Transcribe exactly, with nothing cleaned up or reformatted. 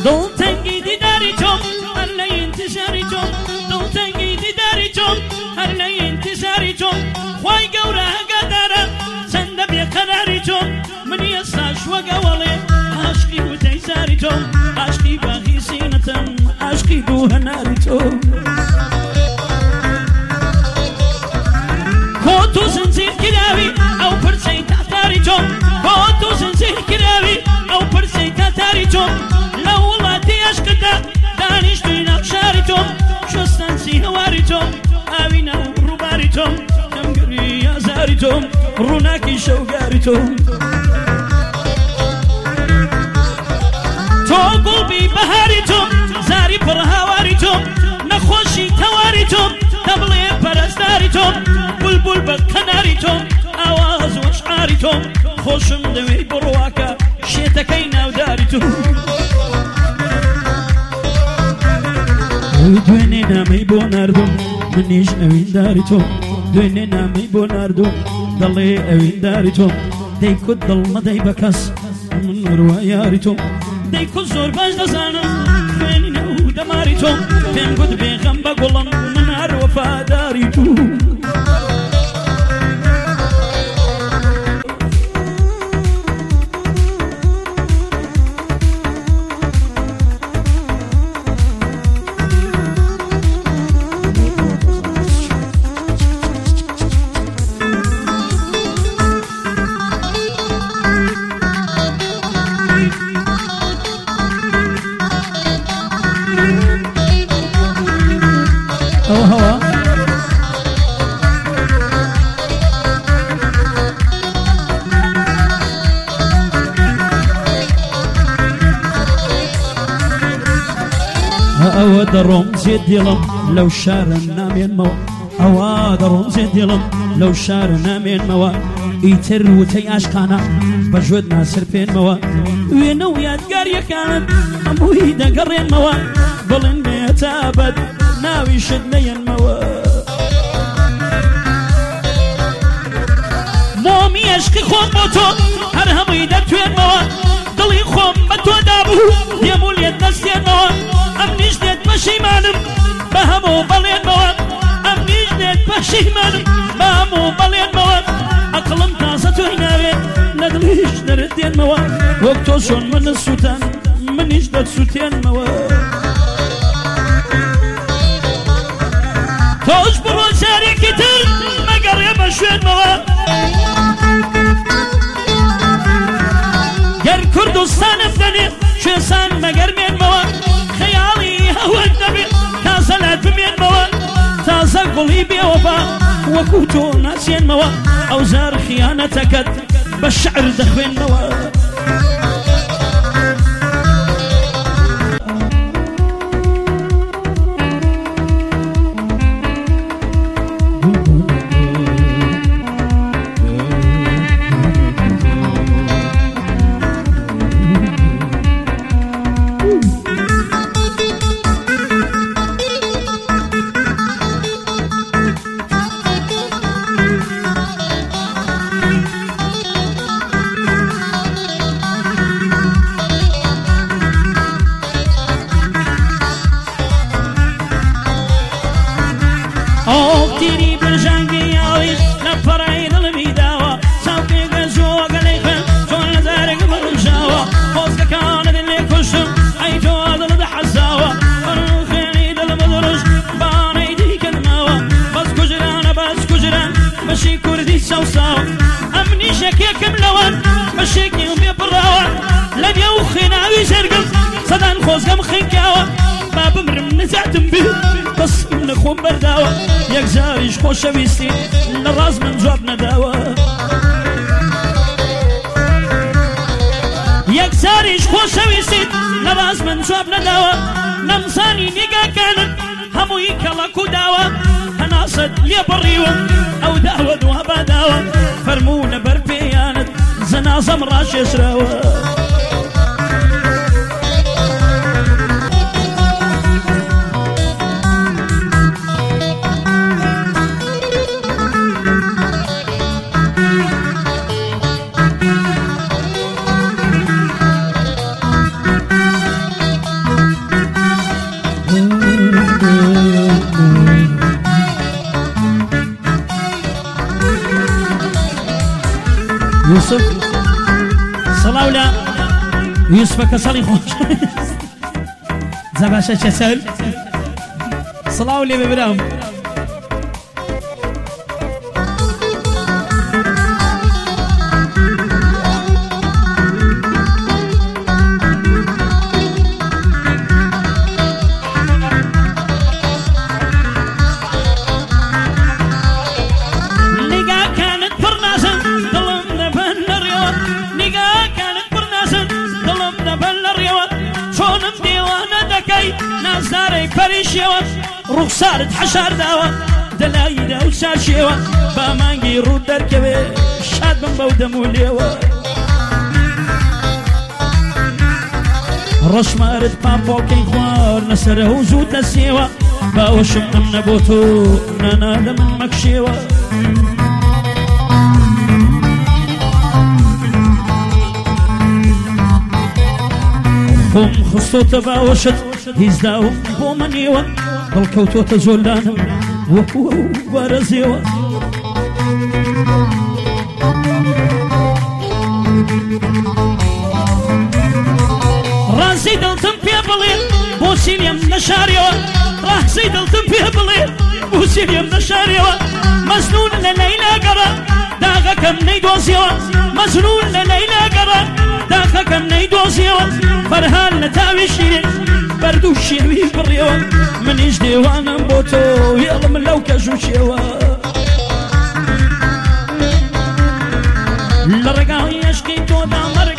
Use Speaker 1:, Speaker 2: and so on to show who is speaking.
Speaker 1: دڵ تەنگی دیداری تۆم هەر لە ئینتیزاری تۆم دڵ تەنگی دیداری تۆم هەر لە ئینتیزاری تۆم خوای گەورە ئەگادارە چەندە بێقەراری تۆم منی ئێستاش وەک ئەوەڵێ عاشقی وتەی زاری تۆم عاشقی باغی سینەتەم عاشقی دوو هەناری تۆم کۆت و زنجیر کراوی ئەو پرسەی تاتاری تۆم کۆت و زنجیر کراوی ئەو پرسەی تاتاری تۆم لە وڵاتی عشقدا دانیشتووی ناو شاری تۆم شۆستانسی هەواری تۆم ئاوی ناو ڕووباری تۆم دەمگری ئازاری تۆم ڕووناکی شەوگاری تۆم تۆ گوڵبی بەهاری تۆم زاری پڕ هاواری تۆم نەخۆشی تەواری تۆم دەبڵێ پەرستاری تۆم بولبول بە کەناری تۆم ئاواز و عشقاری تۆم خۆشم دەوێی بڕواکە شێتەکەی ناوداری تۆم دوێنێ نامەی بۆ ناردوم منیش ئەوینداری تۆم دوێنێ نامەی بۆ ناردوم دەڵێ ئەوینداری تۆم دەی کورد دڵ مەدەی بە کەس من وڕوا یاری تۆم دەی کورد زۆر باش دەزانم خوێنی نەو دەماری تۆم پێم گوت بێغەم بە گوڵم من هەر وەفاداری تۆم ئەوە دەڕۆم زێ دێڵم لەو شارە نامێنمەوە ئەوە دەڕۆم زێ دێڵم لەو شارە نامێنمەوە ئیتر وتەی عاشقانە بە ژوێت ناسر پێنمەوە وێنە و یادگاریەکانت هەمووی دەگەڕێنمەوە بڵێن بێتابەت ناویشت نەیەنمەوە مۆمی عشقی خۆم بۆ تۆ هەر هەمووی دەتوێنمەوە دڵی خۆم بە تۆ دابوو دێم و لێت دەستێنمەوە ئەم نیش دێت پەشیمانم بە هەموو بەڵێنمەوە ئەم نیش دێت پەشیمانم بە هەموو بەڵێنمەوە ئەقڵم تازە تۆی ناوێت لە دڵیش دەرت دێنمەوە وەک تۆ چۆن منت سووتان منیش دەتسووتێنمەوە تۆش بڕۆ جارێکی تر مەگەڕێ بە شوێنمەوە گەر کوردستانم دەنێ کوێسان مەگەرمێنمەوە خەیاڵی هەوت دەبێت تازە لات بمێنمەوە تازە گوڵی بێوەبا وەکو تۆ ناسێنمەوە ئەو زار خیانەتەکەت بە شعر دەخوێنمەوە سەدان خۆزگەم خینکاوە با بمرم نەزاتم بێ بەسم لە خۆم بەرداوە یەک جاریش خۆشەویستی لە ڕاز من جواب نەداوە یەک جاریش خۆشەویستیت لە ڕاز من جواب نەداوە نەمزانی نیگاکانت هەمووی کەڵک و داوە هەناسەت لێ بڕیوە ئەو داوە دوا باداوە فەرموو لەبەر پێیانت زەنازەم ڕاشێشراوە يوسف صلاة ولا يوسف كسالي خوش زباشة كسل صلاة ولا ببرام نازاري فريشيوة رخصارت حشار داوة دلايدا وشاشيوة بامانجي رود دركبي شاد من بودم وليوة رشمارت بابوكي خوار نسره وزود نسيوة باوشم من نبوتو نانا لمن مكشيوة هم خصوت باوشت هيزداو بومنيوة بالكوتو تزولانا وكو بارزيوة راسي دلتم في بليل بوسين يم نشاريوة راسي دلتم في بليل بوسين يم نشاريوة مجنون لليلة قرا داغا كم نيدوزيوة مجنون لليلة قرا داغا كم نيدوزيوة فرهان نتاوي شيرين بردو شيوي بريوة من يجدي وانا مبوتو يلا من لو كاجو شيوة لرقا يشكي تو دا مرق